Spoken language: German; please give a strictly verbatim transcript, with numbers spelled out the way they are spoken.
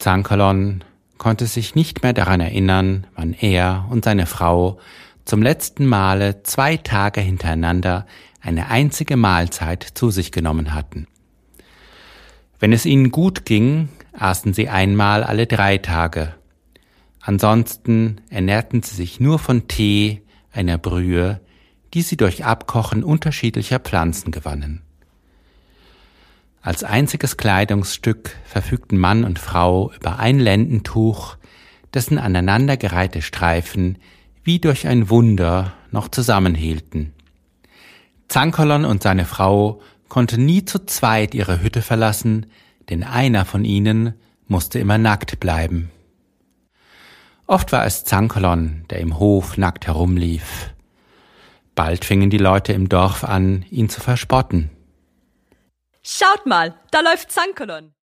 Zankelon konnte sich nicht mehr daran erinnern, wann er und seine Frau zum letzten Male zwei Tage hintereinander eine einzige Mahlzeit zu sich genommen hatten. Wenn es ihnen gut ging, aßen sie einmal alle drei Tage. Ansonsten ernährten sie sich nur von Tee, einer Brühe, die sie durch Abkochen unterschiedlicher Pflanzen gewannen. Als einziges Kleidungsstück verfügten Mann und Frau über ein Lendentuch, dessen aneinandergereihte Streifen wie durch ein Wunder noch zusammenhielten. Zankelon und seine Frau konnten nie zu zweit ihre Hütte verlassen, denn einer von ihnen musste immer nackt bleiben. Oft war es Zankelon, der im Hof nackt herumlief. Bald fingen die Leute im Dorf an, ihn zu verspotten. Schaut mal, da läuft Zankelon.